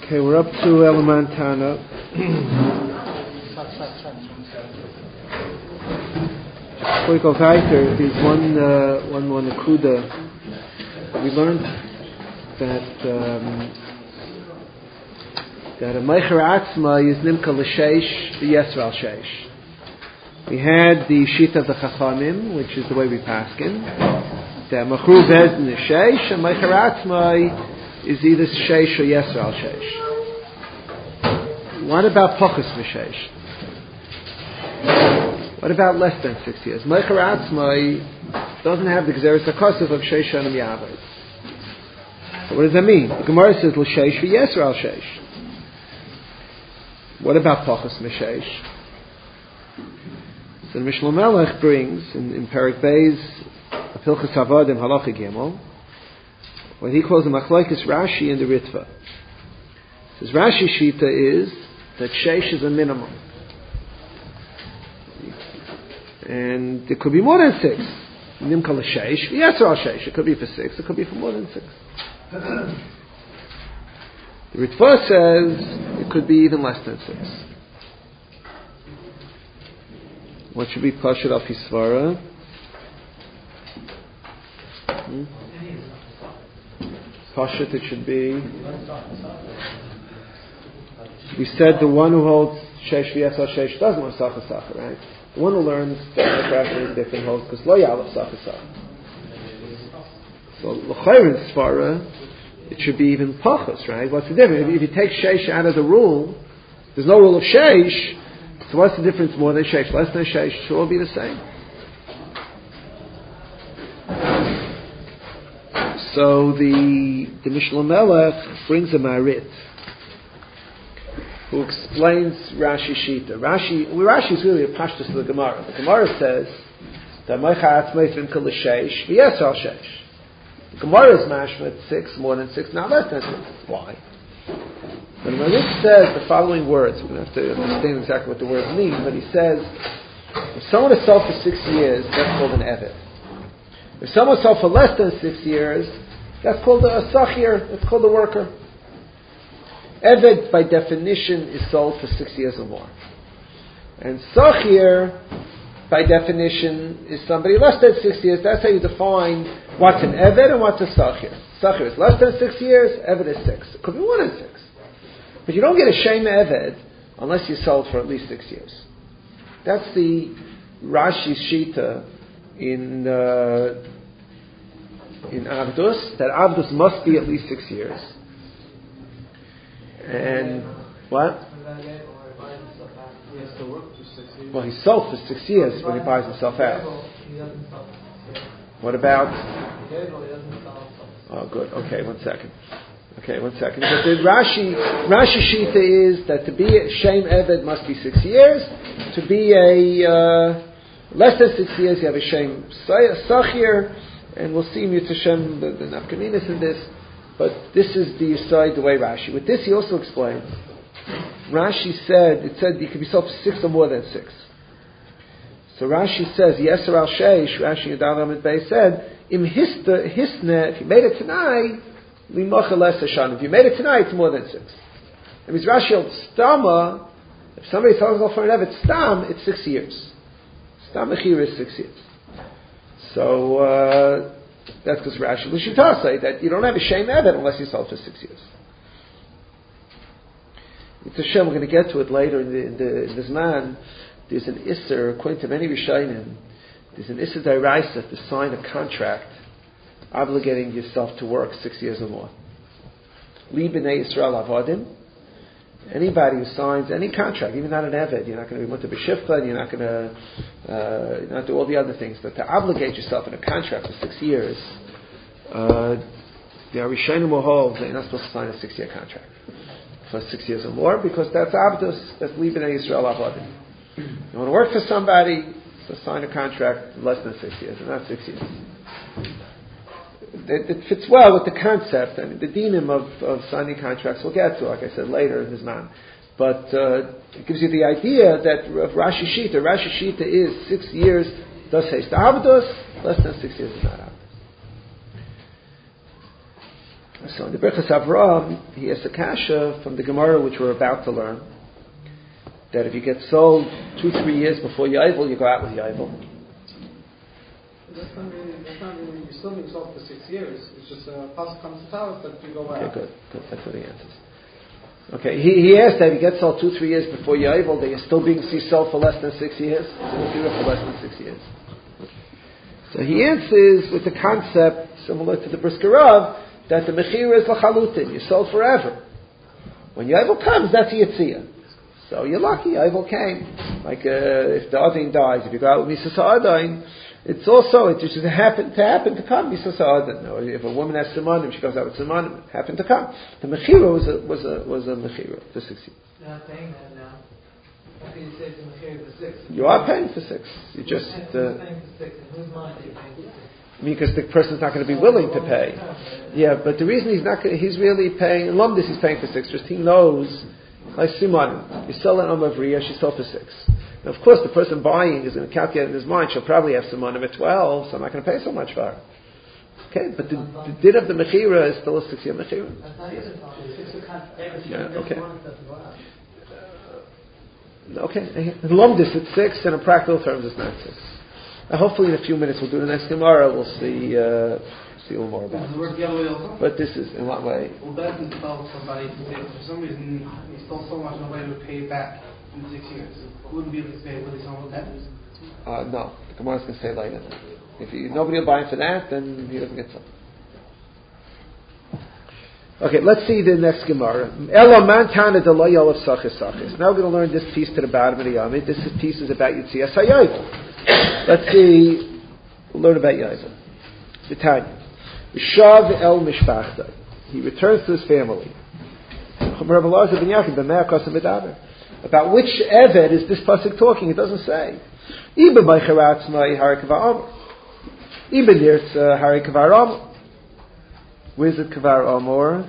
Okay, we're up to Elamantana. Before we go weiter, there's one nakuda. We learned that a meicher atzma is nimka l'sheish v'yesra al sheish. We had the shita of the chachamim, which is the way we paskin. That machru bezdin is sheish, and meicher atzma is either sheish or yesra al sheish. What about pachas v'sheish? What about less than 6 years? Meicher atzma doesn't have the gzeres hakosuf of sheish shanim yavod. So what does that mean? The Gemara says l'sheish v'yesra al sheish. What about pachas v'sheish? So the Mishnah Melech brings in Perek Beis Pilchus Havadim Halacha Gimel what he calls the Machlokes Rashi and the Ritva. Says Rashi Shita is that sheish is a minimum, and it could be more than 6. Nimka l'sheish, yes or al sheish. It could be for 6. It could be for more than 6. The Ritva says it could be even less than 6. What should be Pashut al Pisvara? Pashut, it should be. We said the one who holds Sheish v'Yesal Sheish doesn't want Sacha Sacha, right? The one who learns that Rashi is different holds because Lo Yalef Sacha Sacha. So L'chayr in Svara, it should be even Pachas, right? What's the difference? If you take Sheish out of the rule, there's no rule of Sheish. So what's the difference more than sheish, less than sheish? It should all be the same. So the Mishnah Melech brings a Marit who explains Rashi Shita. Rashi is really a pashtus of the Gemara. The Gemara says that Meicher Atzma is nimka l'sheish v'yesra al sheish. The Gemara is mashma 6, more than 6, not less than 6. Why? But when it says the following words, we're going to have to understand exactly what the words mean, but he says, if someone is sold for 6 years, that's called an eved. If someone is sold for less than 6 years, that's called a sachir, that's called a worker. Eved, by definition, is sold for 6 years or more. And sachir, by definition, is somebody less than 6 years. That's how you define what's an eved and what's a sachir. Sachir is less than 6 years, eved is 6. It could be more than 6. But you don't get a Shem Eved unless you sold for at least 6 years. That's the Rashi Shita in Avdus, that Avdus must be at least 6 years. And what? Well, he sold for 6 years when he buys himself out. What about? Oh, good. Okay, 1 second. But the Rashi Shita is that to be a Shem Eved must be 6 years. To be a less than 6 years, you have a Shem Sachir, and we'll see Mitzvah the Nafkaminas in this. But this is the side the way Rashi. With this, he also explains. Rashi said you could be sold for 6 or more than 6. So Rashi says Yeser al Sheish. Rashi Yadal Amid Bey said Im Hisne. If you made it tonight. If you made it tonight, it's more than 6. It means Rashi held Stama. If somebody tells us for an Evet Stam, it's 6 years. Stam Mechir is 6 years. So that's because Rashi L'shita say that you don't have a Shem Evet unless you sold for 6 years. It's a Shem. We're going to get to it later in the Zman. There's an Isser, according to many Rishonim, there's an Isser D'Oraisa to sign a contract obligating yourself to work 6 years or more. Li b'nei Yisrael avadim. Anybody who signs any contract, even not an eved, you're not going to be mutter b'shifcha, and you're not going to not do all the other things. But to obligate yourself in a contract for 6 years, the Rishonim will hold that you're not supposed to sign a 6-year contract for 6 years or more because that's abdus, that's li b'nei Yisrael avadim. You want to work for somebody, so sign a contract less than 6 years, and not 6 years. It fits well with the concept. I mean, the dinim of signing contracts we'll get to, like I said, later in this man. But it gives you the idea that Rashi Shita is 6 years, does say Stavdos, less than 6 years is not Avdos. So in the Birchas Avraham, he has a kasha from the Gemara, which we're about to learn, that if you get sold 2-3 years before Yovel, you go out with Yovel. That's not really, you're still being sold for 6 years. It's just a pass comes to tell us that you go out. Okay, good. That's what he answers. Okay, he asked that if you get sold 2-3 years before Yovel, that you're still being sold for less than 6 years. So for less than 6 years. So he answers with the concept similar to the Brisker Rav, that the Mechira is L'chalutin, you're sold forever. When Yovel comes, that's a Yitziyah. So you're lucky, Yovel came. Like if the Adin dies, if you go out with Misas Adin, it's also, it just happened to come, Misas Adin. Or if a woman has Simanim, she goes out with Simanim, it happened to come. The Mechira was a Mechira for 6 years. You're not paying that now. How can you say it's a Mechira for 6? You are paying for 6. You just... Who's paying for 6? In whose mind are you paying for 6? Because the person's not going to be willing to pay. Yeah, but the reason he's really paying, in Lumdis he's paying for 6, just he knows, like Simanim, you sell an Amavriya, she sold for 6. Now, of course, the person buying is going to calculate in his mind, she'll probably have Simanim at 12, so I'm not going to pay so much for her. Okay, but the din of the Mechira is still a 6-year Mechira. Yeah, okay. Okay, in Lumdis it's 6, and in practical terms it's not 6. Hopefully in a few minutes we'll do the next Gemara. We'll see a little more about it. But this is, in what way? Well, that is about somebody for some reason he stole so much nobody would pay it back in 6 years. Wouldn't be able to pay what he sold that. No, the Gemara is going to say later. If nobody will buy him for that, then he doesn't get some. Okay, let's see the next Gemara. Now we're going to learn this piece to the bottom of the Yamid. This piece is about Yitzias HaYovel. Let's see, we'll learn about Yovel. V'tanya. Shav el mishpachta. He returns to his family. About which Eved is this pasuk talking? It doesn't say. Iba b'cheratzmai hari kvar amor. Iba nirtza hari kvar amor. Where's it kvar amor?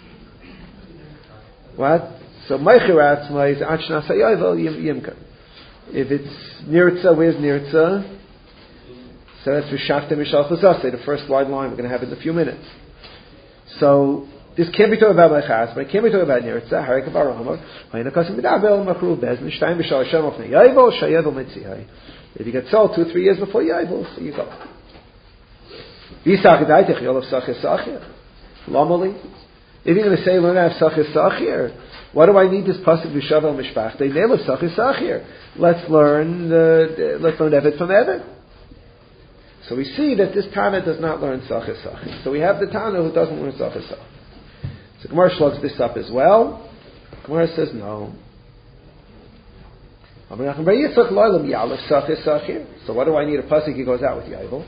What? So meicheratzmai is achnas hayovel yimka. If it's nirtza, where's nirtza? So that's v'shaftem mishal chazase, the first wide line we're going to have in a few minutes. So this can't be talking about meichas, but it can't be talking about nirtza. Hari kvar amor. Ha'inakasim b'dabel makru bezn shtayim b'shal Hashem ofnei Yovel shayevel mitzihai. If you get sold 2-3 years before Yovel, so you go. V'yisach daitich yolav sachir sachir. Lamali. If you're going to say we're going to have sachir sachir, why do I need this pasuk v'shavel mishpach? They name of sachir sachir. Let's learn Eved from Eved. So we see that this Tana does not learn sachir sachir. So we have the Tana who doesn't learn sachir sachir. So Gemara slugs this up as well. Gemara says no. So what do I need a pasuk? He goes out with Yovel.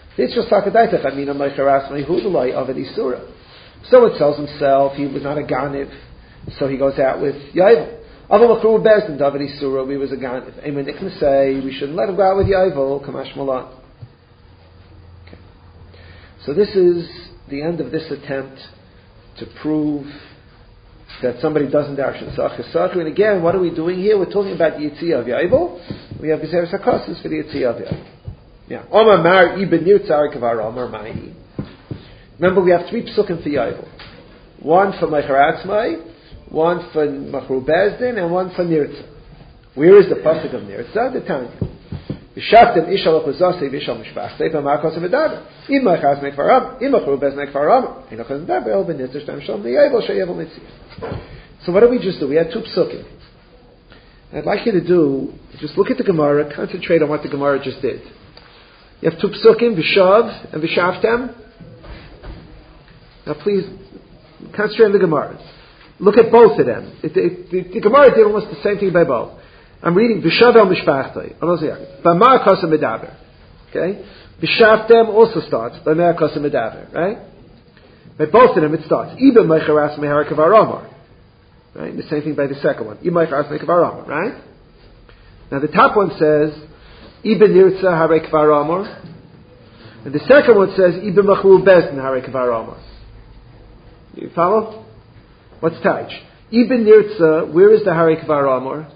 So it tells himself he was not a ganiv, so he goes out with Yovel. We was a ganiv. Amen. It can say we shouldn't let him go out with Yovel. Kamash Malan. Okay. So this is the end of this attempt to prove that somebody doesn't darshan sachir sachir. And again, what are we doing here? We're talking about the Yitziyah of Yovel. We have Gezeres HaKosos for the Yitziyah of Yovel. Yeah. Omar Mar Ibn Nirtzar Kavar Omar Mai. Remember, we have 3 psukim for Yovel. One for Meicharatzmai, one for Machru Bezdin, and one for Nirtza. Where is the pasuk of Nirtza? The Tanya. V'shaftem ishal achuzasei v'ishal mishpachtei b'makos v'daber. Im Meicharaz Meikvaram, im Machru Bezdin Meikvaram. In achuz v'daber, el b'nitzah shtem shalom v'yovel sheyovel mitzvah. So what did we just do? We had 2 psukim. I'd like you to do, just look at the Gemara, concentrate on what the Gemara just did. You have 2 psukim, v'shav and v'shaftem. Now please, concentrate on the Gemara. Look at both of them. The Gemara did almost the same thing by both. I'm reading V'shav el mishpachtei. B'mar kosa medaber. Okay? V'shavtem also starts B'mar kosa medaber. Right? By both of them it starts. Iba meicharas mehar kavar amar. Right? The same thing by the second one. Iba meicharas mehar kavar amar. Right? Now the top one says Iba nirtza hare kavar amar. And the second one says Iba machru bezdin hare kavar amar. You follow? What's Taj? Ibn Nirtza, where is the Hari Kvar Amor?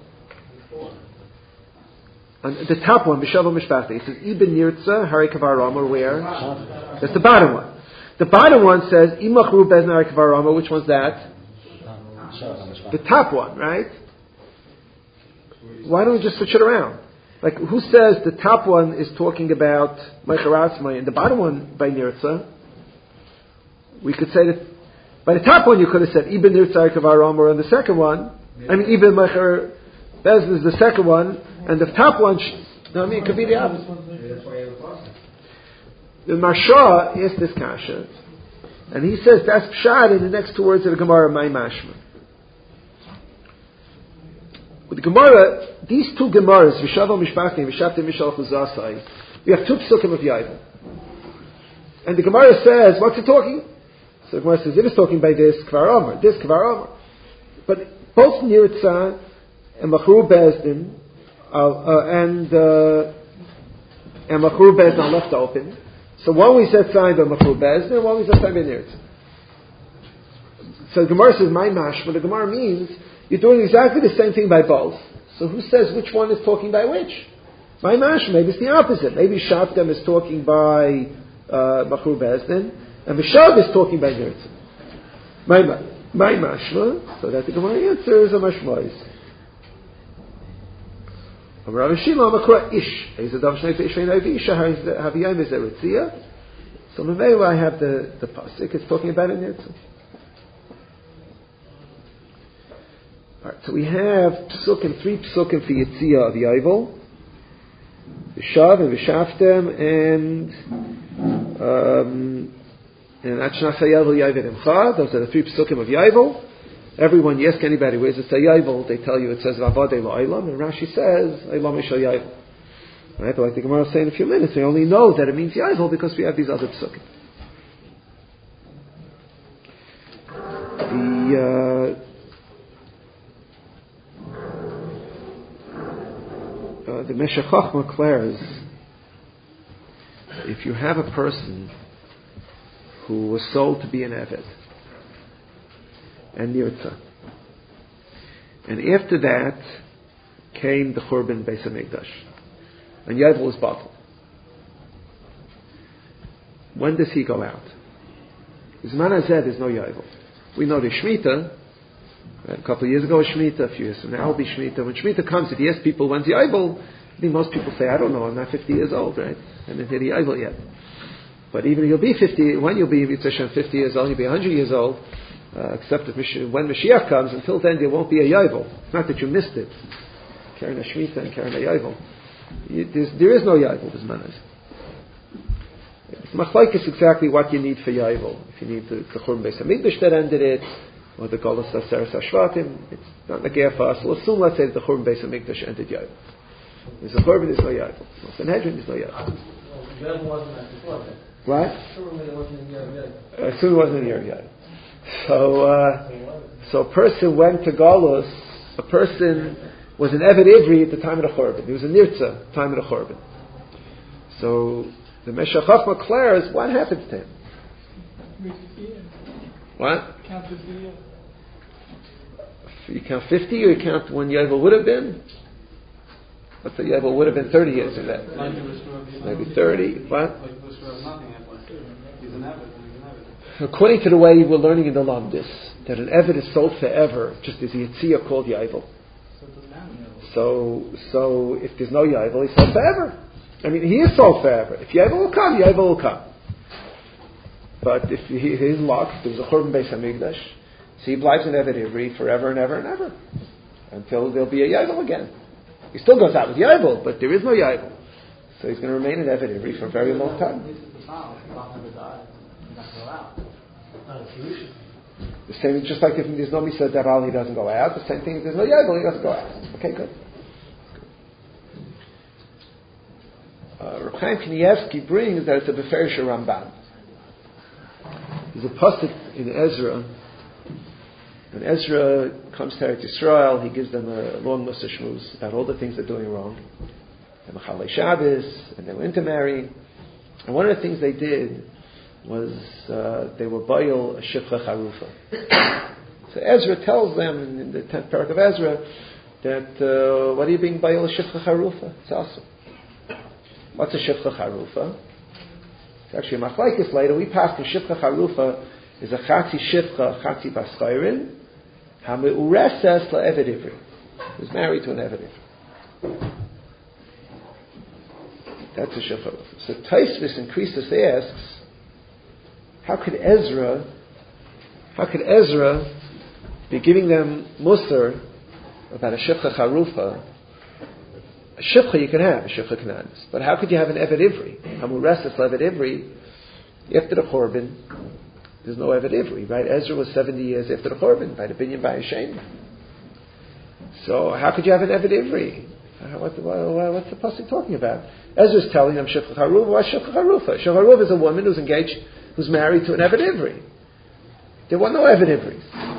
On the top one, B'Shav Mishpachtei. It says Ibn Nirtza, Hari Kvar Amor, where? That's the bottom one. The bottom one says, Imachru Bezna Kvarama. Which one's that? The top one, right? Why don't we just switch it around? Like, who says the top one is talking about Meicharatzmai and the bottom one by Nirtza? We could say that by the top one you could have said Ibn Nirtza Kavaram, or on the second one, Ibn Meichar Bezna is the second one, and the top one, it could be the opposite. The Marsha is this kasha, and he says that's pshat in the next two words of the Gemara, my mashma. With the Gemara, these two Gemaras, V'shavo Mishpachti and V'shavte Mishal Chuzasai, we have two psukim of Yavel. And the Gemara says, what's it talking? So the Gemara says, it is talking by this Kvar Omer, this Kvar Omer. But both Nirtza and Machru Bezdin and Machru Bezdin are left open. So one we set signed by Machru Bezdin, and one we set signed by Nirtza. So the Gemara says, my mashma, the Gemara means, you're doing exactly the same thing by both. So who says which one is talking by which? My mashma, maybe it's the opposite. Maybe Shavtem is talking by Machru Bezdin, and Mishav is talking by Nirtza. My mashma, so that the Gemara answers a mashmois. Rav Shila Makra Ish. He's a Dav Shnei Ish Ve'Navi Isha Haviyam is Eretzia. So Memela I have the pasuk. It's talking about a Nirtza. Alright, so we have psukim, three psukim for Yitzia of Yavel, Vishav and Vishaftem, and Achnasa Yavel Yavel Imcha. Those are the three psukim of Yavel. Everyone, you ask anybody where does it say Yavel, they tell you it says Vavadei Lo'aylam, and Rashi says Eilam Isha Yavel. Right, but like the Gemara will say in a few minutes, we only know that it means Yavel because we have these other psukim. The Meshech Chochmah declares, if you have a person who was sold to be an Eved and Nirtza, and after that came the Churban Beis HaMikdash, and Yavel is bottled, when does he go out? Zman Hazeh is no Yavel. We know the Shemitah. A couple of years ago was Shemitah, a few years from now will be Shemitah. When Shemitah comes, if you ask people when's the Yavel, I think most people say, I don't know, I'm not 50 years old, right? I haven't hit the Yavel yet. But even if you'll be 50, when you'll be 50 years old, you'll be 100 years old, except if when Mashiach comes, until then there won't be a Yavel. It's not that you missed it. Karen a Shemitah and Karen a Yavel. There is no Yavel, this man is. It's machlokes exactly what you need for Yavel. If you need the Churban Beis HaMikdash that ended it, or the Golos Aseres HaShvatim, it's not Nagea for us. We'll assume, let's say, that the Churban Beis HaMikdash ended Yavel. There's a Churban, there's no Yavel. No Sanhedrin, there's no Yavel. Yavel wasn't at before that. What? Surely it wasn't in Yavel. Assume it wasn't in Yavel. So a person went to Golos, a person was an Eved Ivri at the time of the Churban. He was a Nirtza at the time of the Churban. So the Meshech Chochmah declares, what happens to him? What? You count 50 or you count when Yavel would have been? Let's say Yavel would have been 30 years in that. Maybe 30. What? According to the way we're learning in the Lamdis, that an Eved is sold forever, just as a Yitzia called Yavel. So if there's no Yavel, he's sold forever. I mean, he is sold forever. If Yavel will come, Yavel will come. But if his luck, there was a Churban Beis HaMikdash, so he lives in Eved Ivri forever and ever and ever, until there'll be a Yavel again. He still goes out with Yavel, but there is no Yavel. So he's going to remain in Eved Ivri for a very long time. The same, just like if there's no Misa Daral, he doesn't go out. The same thing, if there's no Yavel, he doesn't go out. Okay, good. Reb Chaim Kanievsky brings that it's a Beferish Ramban. There's a pasuk in Ezra. When Ezra comes to Eretz Yisrael, he gives them a long list of shmuz about all the things they're doing wrong. And Machalei Shabbos, and they were intermarrying. And one of the things they did was they were bayil a shifcha charufa. So Ezra tells them in the 10th parak of Ezra that what are you being bayil a shifcha charufa? It's awesome. What's a shifcha charufa? It's actually a machlekes later. We passed the shivcha charufa is a chatzi shivcha, chatzi baschayrin, hameureses la'eved ivri. He was married to an eved ivri. That's a shivcha charufa. So Tosfos in Krisos asks, how could Ezra be giving them musar about a shivcha charufa? A shivcha you can have, a shivcha kananis. But how could you have an eved ivri? Hamureses leved ivri. After the Churban, there's no eved ivri, right? Ezra was 70 years after the Churban, by the binyan by Hashem. So how could you have an eved ivri? What's the pasuk talking about? Ezra's telling them shivcha charufa. Why shivcha charufa? Shivcha charufa is a woman who's engaged, who's married to an eved ivri. There were no eved ivris.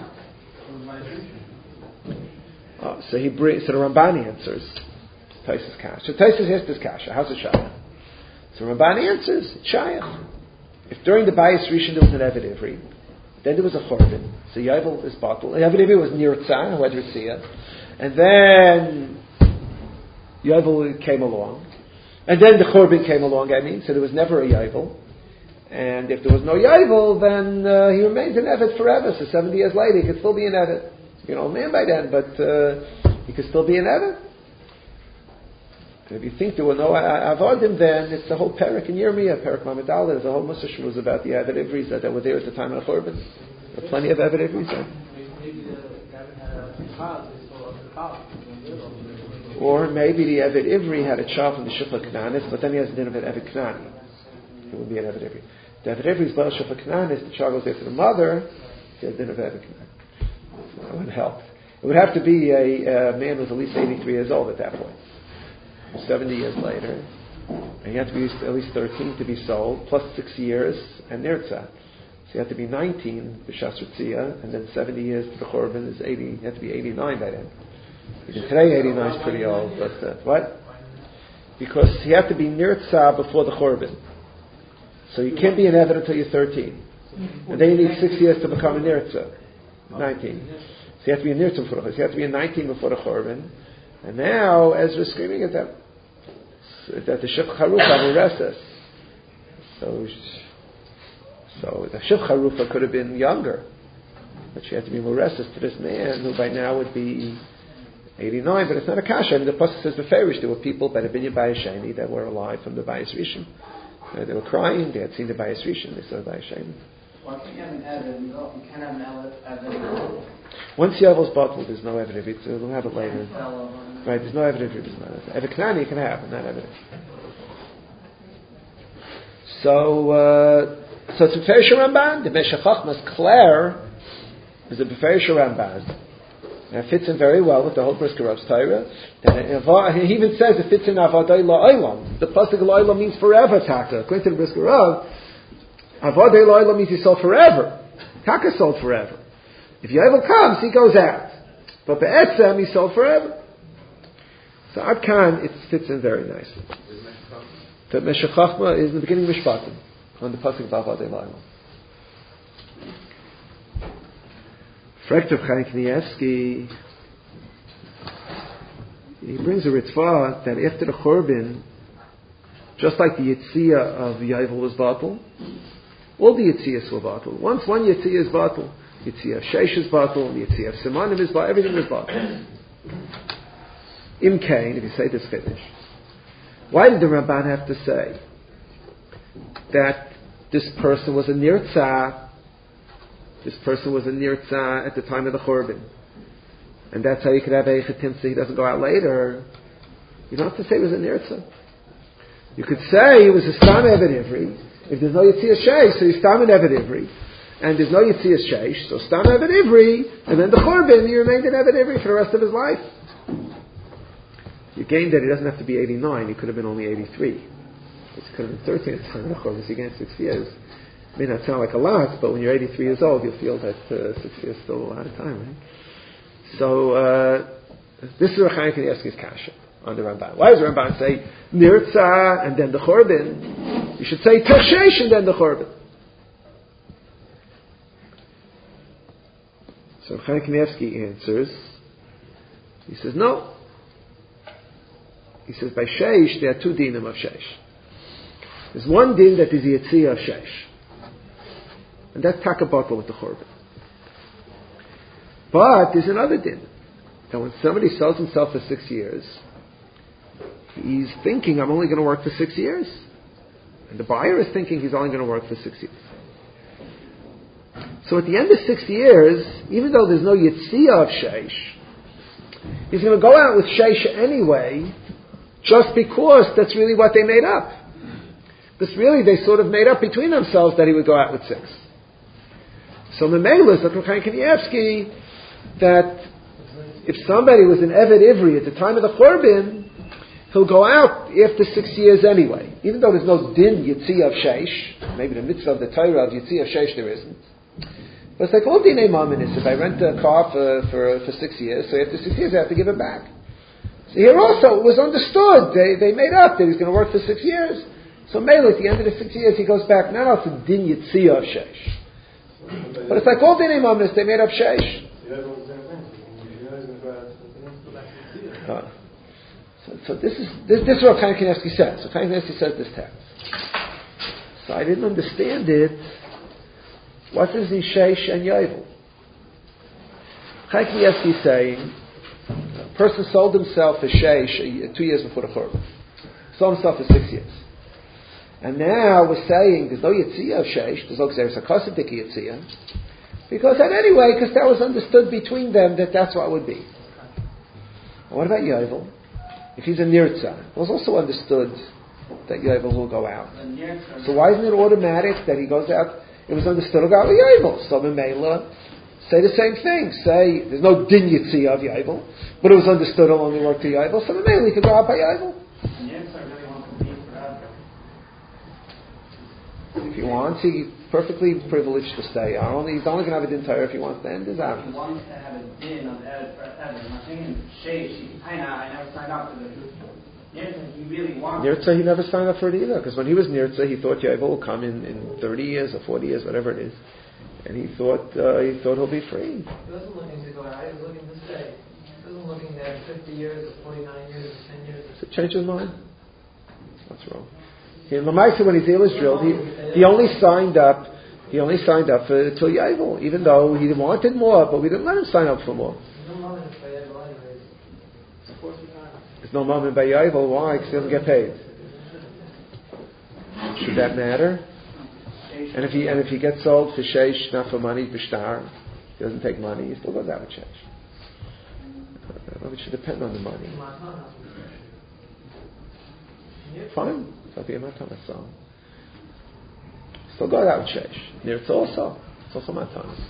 So the Ramban answers Tosfos kasha. So Tosfos asked this kasha. How's it shayach? So Ramban answers it's shayach. If during the Bayis Rishon there was an eved ivri, then there was a churban. So Yovel is bottled. The eved ivri was nirtzah, who had ritzia, and then Yovel came along, and then the churban came along. So there was never a Yovel. And if there was no Yovel, then he remained an eved forever. So 70 years later, he could still be an eved. You're an old man by then, but he could still be an eved. If you think there were no avodim, then it's the whole parak in Yirmiyah, parak Mamad Aleph. There's a whole musar was about the eved ivris that were there at the time of the Churban. There were plenty of eved ivris then. Or maybe the eved ivri had a child from the shivcha kananis, but then he has a din of an eved kanani. It would be an eved ivri. The eved ivri is well shivcha kananis. The child goes after the mother. He has a din of eved kanani. So that would help. It would have to be a man who was at least 83 years old at that point. 70 years later, and you have to be at least 13 to be sold, plus 6 years, and nirtzah. So you have to be 19, b'shas ritzia, and then 70 years to the Churban is 80, you have to be 89 by then. Even today 89 is pretty old, but what? Because you have to be nirtzah before the Churban. So you can't be an eved until you're 13. And then you need 6 years to become a nirtzah. 19. So you have to be a nirtzah before the Churban. So you have to be a 19 before the Churban. And now Ezra's screaming at them that the shivcha charufa mureses. So the shivcha charufa could have been younger, but she had to be mureses to this man who by now would be 89. But it's not a kasha. And the pasuk says beferish there were people by the binyan bayis sheni that were alive from the bayis rishon. They were crying. They had seen the bayis rishon. They saw the bayis sheni. Once you have an eved, you can have an eved. Once Yovel's bottled, there's no eved ivri. So we'll have it later. Right, there's no eved ivri. Eved kanani you can have, but not eved ivri. So it's a Beferish Ramban. The Meshech Chochmas Claire is a Beferish Ramban. And it fits in very well with the whole Brisker Rav's Torah. He even says it fits in Avadai La'olam. The pasuk La'olam means forever, Taka. According to the Brisker Rav, Avadai La'olam means he sold forever. Taka sold forever. If Yovel comes, he goes out. But Be'etzem, he sold forever. So Ad Kan, it fits in very nicely. The Meshech Chochma is in the beginning of Mishpatim, on the pasuk of Avadai La'olam. Frekt of Chaim Kanievsky, he brings a ritzvah that after the Churban, just like the Yitzia of Yovel was batal, all the Yitzias were batal. Once one Yitzia is batal, Yitzia of Sheish is batal, the Yitzia of Simanim is batal, everything is batal. Im Kain, if you say this finish. Why did the Ramban have to say that this person was a nirtzah? This person was a nirtzah at the time of the Churban. And that's how you could have Eichetim so he doesn't go out later. You don't have to say he was a nirtzah. You could say he was a Stam Eved Ivri. If there's no Yitzia Sheish, so he's Stam Eved Ivri. And there's no Yitzia Sheish, so Stam Eved Ivri. And then the Churban, he remained an Eved Ivri for the rest of his life. You gained that he doesn't have to be 89. He could have been only 83. He could have been 13 at the time of the Churban, so he gained 6 years. It may not sound like a lot, but when you're 83 years old, you'll feel that 6 years is still a lot of time, right? So, this is Chaim Kanievsky's kasha on the Ramban. Why does the Ramban say Nirtzah and then the Churban? You should say Tersheish and then the Churban. So Chaim Kanievsky answers, he says, no. He says, by Sheish, there are two dinim of Sheish. There's one din that is Yetzia of Sheish. And that's Takabaka with the Churban. But there's another din. That when somebody sells himself for 6 years, he's thinking, I'm only going to work for 6 years. And the buyer is thinking he's only going to work for 6 years. So at the end of 6 years, even though there's no Yetzia of Sheish, he's going to go out with Sheish anyway, just because that's really what they made up. Because really they sort of made up between themselves that he would go out with 6. So Memela is like Chaim Kanievsky that if somebody was an Eved Ivri at the time of the Churban, he'll go out after 6 years anyway. Even though there's no din Yetzia of Sheish, maybe the mitzvah of the Torah of Yetzia of Sheish there isn't. But it's like all dinei maminis. If I rent a car for 6 years, so after 6 years I have to give it back. So here also it was understood. They made up that he's going to work for 6 years. So Mele, at the end of the 6 years, he goes back. Now it's a din Yetzia of Sheish. But it's like all dinei maminis, they made up Sheish. So this is what Chaim Kanievsky says. So Chaim Kanievsky says this text. So I didn't understand it. What is the Sheish and Yovel? Chaim Kanievsky is saying a person sold himself for Sheish 2 years before the Churban. Sold himself for 6 years. And now we're saying there's no Yetzia of Sheish, there's no Gzeres HaKosav Dika Yetzia, because that was understood between them that that's what it would be. And what about Yovel? If he's a Nirtza, it was also understood that Yovel will go out. So why isn't it automatic that he goes out? It was understood he'll go out with Yovel. So Memela, say the same thing. Say, there's no din Yetzia of Yovel, but it was understood he'll only work to Yovel. So Memela, he could go out by Yovel. If he wants, he's perfectly privileged to stay. He's only going to have a din Torah if he wants to end his out. He wants to have a din on Erev. I'm thinking Sheish. I never signed up for the Nirtza. He really wants. Nirtza, he never signed up for it either. Because when he was Nirtza, he thought Yovel will come in 30 years or 40 years, whatever it is, and he thought he'll be free. He wasn't looking to go out. He was looking to stay. He wasn't looking at 50 years or 49 years or 10 years. Does it change his mind? What's wrong? In Lamaisa, when his deal was drilled, he only signed up for till Yovel, even though he wanted more, but we didn't let him sign up for more. There's no moment by Yovel. Why? Because he doesn't get paid. Should that matter? And if he gets sold for Sheish, not for money, b'shtar, he doesn't take money, he still goes out with Sheish. It should depend on the money. Fine. So still go out with Sheish. It's also Matana.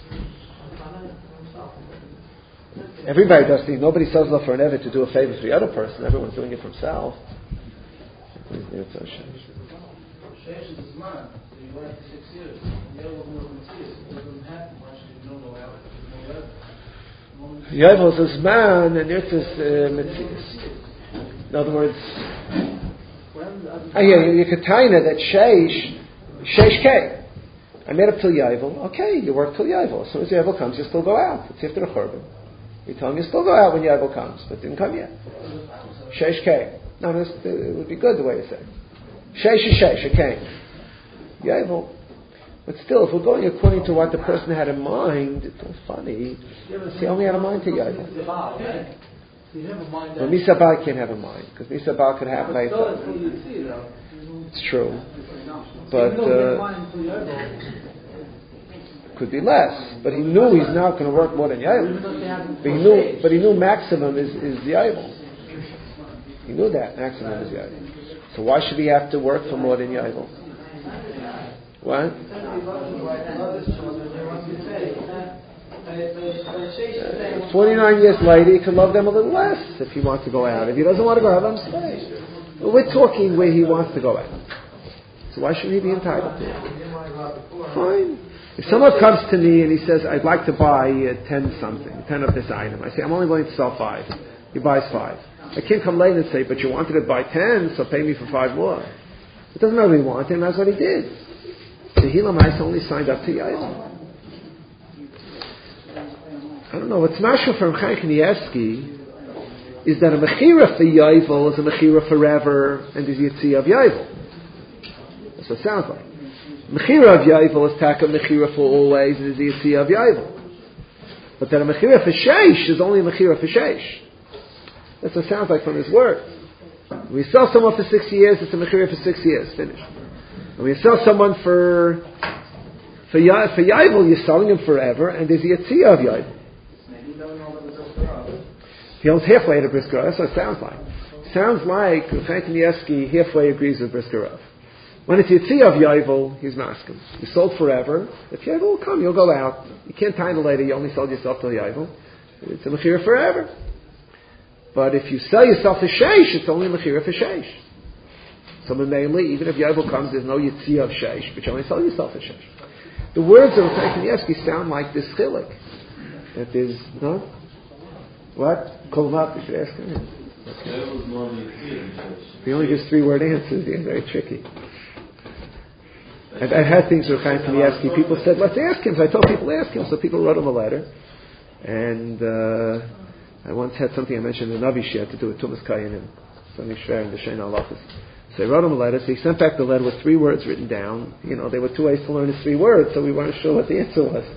Everybody does things. Nobody sells love for an Eved to do a favor for the other person. Everyone's doing it for himself. Sheish is his man. So you work for 6 years. The other one wasn't 6 years. It doesn't happen much. You don't go out. Yovel is his man, and Nirtz is Metzias. In other words, you could tell that Sheish K. I made up till Yovel. Okay, you work till Yovel. As soon as Yovel comes, you still go out. It's after the Churban. You tell him you still go out when Yovel comes, but it didn't come yet. Sheish K. No, it would be good the way you say it. Sheish is Sheish, it came. Yovel. But still, if we're going according to what the person had in mind, it's all funny. He only had a mind to Yovel. Well, Misabal can't have a mind, because Misabal could have by itself. It's true. But could be less. But he knew he's not going to work more than Yovel. But he knew maximum is the Yovel. He knew that maximum is Yovel. So why should he have to work for more than Yovel? What? 49 years later, he can love them a little less if he wants to go out. If he doesn't want to go out, let him stay. But we're talking where he wants to go out. So why shouldn't he be entitled to it? Fine. If someone comes to me and he says, I'd like to buy 10 of this item, I say, I'm only willing to sell 5. He buys 5. I can't come later and say, but you wanted to buy 10, so pay me for 5 more. It doesn't matter what he wanted, and that's what he did. The Hilamais only signed up to Yovel. I don't know, what's mashal from Chaim Kanievsky is that a mechira for Yovel is a mechira forever, and is Yetzia of Yovel. So it sounds like. Mechira of Yovel is taka mechira for always, and is the Yitzia of Yovel. But that a mechira for sheish is only a mechira for sheish. That's what it sounds like from his words. When you sell someone for 6 years, it's a mechira for 6 years, finished. And when you sell someone for Yovel, you're selling him forever, and there's the Yitzia of Yovel. He owns halfway to Brisker Rav. That's what it sounds like. It sounds like Chaim Kanievsky halfway agrees with Brisker Rav. When it's Yitzia of Yovel, he's masking. You sold forever. If Yovel will come, you'll go out. You can't time it later. You only sold yourself till Yovel. It's a mechira forever. But if you sell yourself to sheish, it's only a mechira for sheish. So mainly, even if Yovel comes, there's no Yitzia of sheish, but you only sell yourself to sheish. The words of Chaim Kanievsky sound like this chilik. That there's, no? What? Call him up, you should ask him. He only gives 3-word answers. He's very tricky. I've had things with Chaim Kanievsky. People said, let's ask him. So I told people, ask him. So people wrote him a letter. And I once had something I mentioned in the Navi Shia to do with Tumas Kayanim. Something shver in the Shein Halachos. So I wrote him a letter. So he sent back the letter with 3 words written down. You know, there were 2 ways to learn his 3 words, so we weren't sure what the answer was.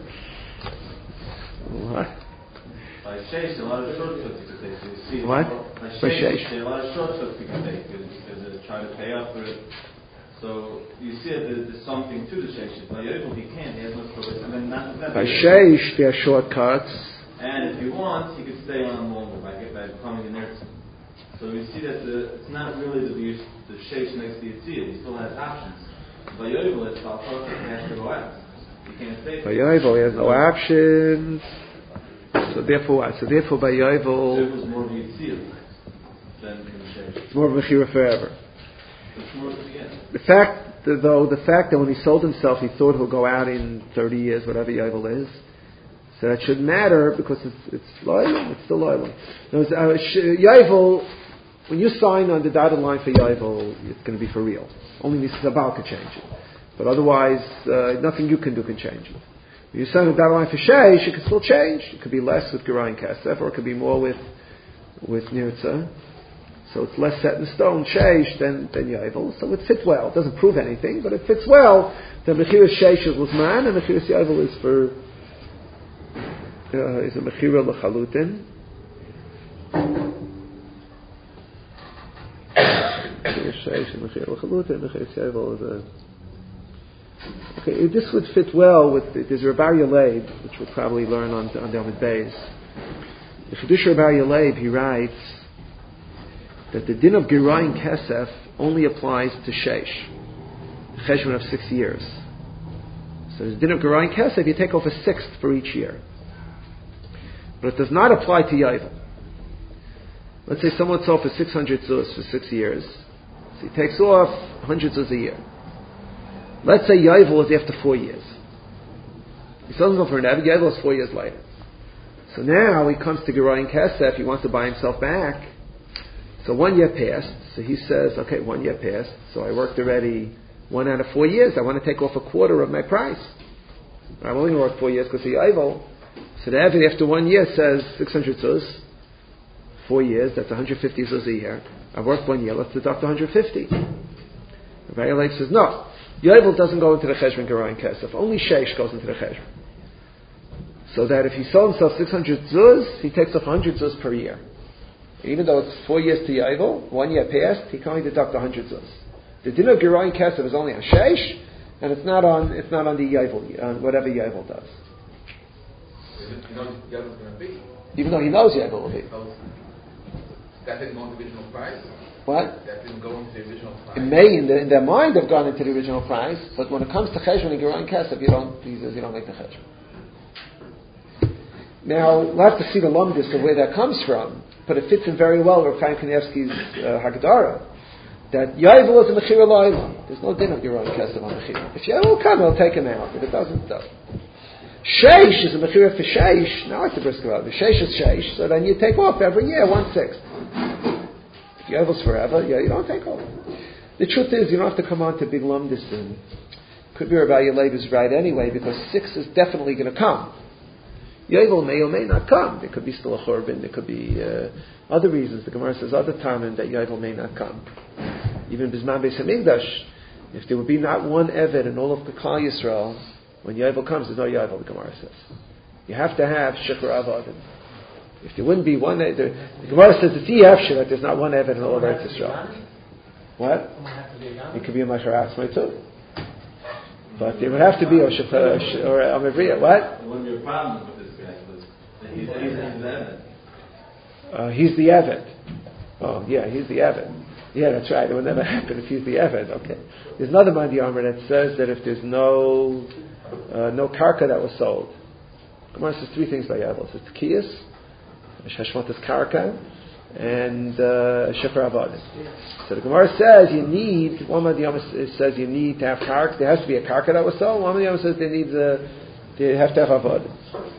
What? By sheish, a lot of shortcuts you could take. So you see, what? By sheish, there are a lot of shortcuts you can take because they're trying to pay up for it. So you see that there's something to the sheish. By Yovel, he can't. He has no choice. And then by sheish, there are shortcuts. And if he wants, he could stay on longer by becoming an Eretz. So we see that it's not really the sheish next to Yitzia. He still has options. By Yovel, it's about he has to go out. He can't stay. By Yovel, he has no options. So therefore, by Yovel, it was more of Yitzia than sheish. It's more of a mechira forever. It's more, yeah. The fact that when he sold himself, he thought he'll go out in 30 years, whatever Yovel is. So that shouldn't matter because it's loyal. It's still loyal. Yovel, when you sign on the dotted line for Yovel, it's going to be for real. Only Mrs. Abal could change it. But otherwise, nothing you can do can change it. When you sign on the dotted line for Sheish, it can still change. It could be less with Gerayin Kesef, or it could be more with Nirtza. So it's less set in stone, Sheish, than Yovel. So it fits well. It doesn't prove anything, but it fits well. The Mechira Sheish is Luzman, and Mechira Yovel is for is a Mechira L'chalutin. Mechira Sheish and Mechira L'chalutin. Mechira Yovel is a... Okay, this would fit well with... There's Rabbi Yaleib, which we'll probably learn on David Beis. The Chedush Rabbi Yaleib, he writes that the din of Gerayin Kesef only applies to Sheish, the cheshbon of 6 years. So the din of Gerayin Kesef, you take off a 6th for each year. But it does not apply to Yovel. Let's say someone sold for 600 zuz for 6 years. So he takes off 100 zuz a year. Let's say Yovel is after 4 years. He sells himself for an Evid, Yovel is 4 years later. So now he comes to Gerayin Kesef, he wants to buy himself back. So 1 year passed, so he says, okay, 1 year passed, so I worked already 1 out of 4 years, I want to take off a quarter of my price. I'm only going to work 4 years because of Yovel. So the Evid after 1 year says 600 zuz, 4 years, that's 150 zuz a year. I've worked 1 year, let's deduct 150. Rabbi Yaleib says, no, Yovel doesn't go into the cheshbon Gerayin Kesef, only Sheish goes into the cheshbon. So that if he sold himself 600 zuz, he takes off 100 zuz per year. Even though it's 4 years to Yovel, 1 year passed, he can only deduct 100 zuz. The din of Gerayin Kesef is only on Sheish, and it's not on the Yovel, on whatever Yovel does. He knows Yovel's going to be. Even though he knows Yovel will be. That didn't go into the original price? What? That didn't go into the original price. It may, in their mind, have gone into the original price, but when it comes to Cheshbon and Gerayin Kesef, he says you don't make the Cheshbon. Now, we'll have to see the lumdis of where that comes from, but it fits in very well with Chaim Kanievsky's Haggadah, that Yovel is a Mechira L'Olam. There's no din of Gerayin Kesef on Mechira. If Yovel will come, he'll take him out. If it doesn't, it doesn't. Sheish is a Mechira for Sheish, not like the Brisker Rav. The Sheish is Sheish, so then you take off every year 1/6. If Yovel's forever, you don't take off. The truth is, you don't have to come on to big lumdis, and could be Rabbi Yaleib is right anyway, because 6 is definitely going to come. Yovel may or may not come. There could be still a Churban. There could be other reasons. The Gemara says other time that Yovel may not come. Even Bisman Beis Hamikdash, If there would be not one Eved in all of the Klal Yisrael, when Yovel comes, there's no Yovel, the Gemara says. You have to have Shikra Avodim. If there wouldn't be one, the Gemara says it's Efshir that there's not one Eved in all of Eretz Yisrael. What? It could be a Machar Atzmai too. But there would have to be a Shikra or a Mavriya. What? One of your problems with this guy was that he's the Eved. He's the Eved. Oh, yeah, he's the Eved. Yeah, that's right. It would never happen if he's the Eved. Okay. There's another Mandi Amr that says that if there's no karka that was sold, Gemara says three things by Yovel. It says Tekiyas, Shashmatas karka, and Shefer Avodim. So the Gemara says you need, one Mandi Amr says you need to have karka, there has to be a karka that was sold. One Mandi Amr says they have to have Avodim.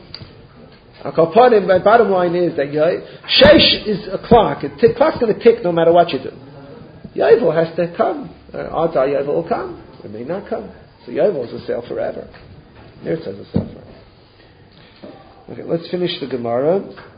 My bottom line is that Sheish is a clock. The clock's going to tick no matter what you do. Yovel has to come. Odds are Yovel will come. It may not come. So Yovel is a sale forever. There it says a sale forever. Okay, let's finish the Gemara.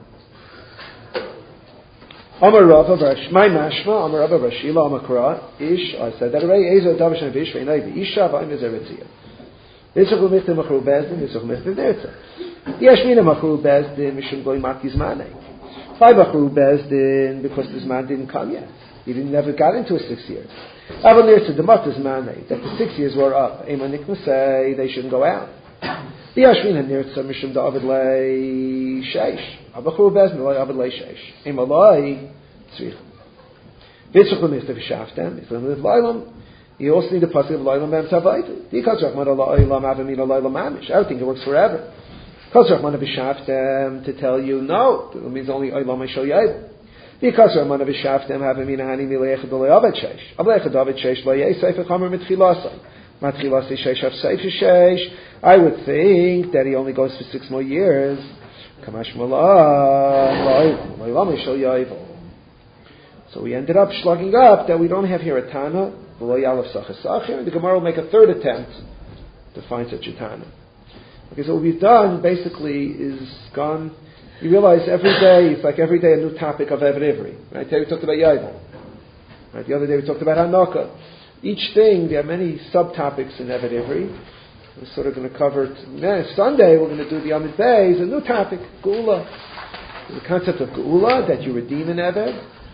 Amar Rava my mashma, Amar Rava Rashila, Amar Kara, Ish, I said that already, Ezo Davish and Vish, Veinai, Isha, Vaim is Eretzia. Yitzchak Michtem Machru Bezdin, Yitzchak Michtem Nerza. Yeshmina Machru Bezdin, Mishum Goy Matkiz Manei. Why Machru Bezdin? Because this man didn't come yet. He never got into his 6 years. Abel Nerza, the Matkiz Manei, that the 6 years were up. Emanik say they shouldn't go out. Yeshmina Nerza, Mishum David Lei Sheish. Machru Bezdin, Lei David Lei Sheish. Emalai Tzrich. Yitzchak Michtem Shaftem, Yitzchak Michtem you also need the pasuk of Lailam Bam Tavaitu. Because Rachman Allah Lailam Avamina Lailam Mamish. I don't think it works forever. Because Rachman Avishaftem to tell you no, it means only Lailam Mishal Yaib. Because Rachman Avishaftem Avamina Hani Mileich Dolay Avet Sheish. Ablech David Sheish Loyei Seif Chamer Mitchilasai. Matchilasai Sheish Av Seif Sheish. I would think that he only goes for 6 more years. Kamash Malah Lailam Mishal Yaib. So we ended up slugging up that we don't have here a Tana. The Gemara will make a third attempt to find such a Tana. Okay, so what we've done basically is gone. You realize every day, it's like every day a new topic of Eved Ivri. Right? Today we talked about Yovel. Right? The other day we talked about Hanukah. Each thing, there are many subtopics in Eved Ivri. We're sort of going to cover Sunday, we're going to do the Amid Beis, a new topic, Geula. The concept of Geula, that you redeem an Eved.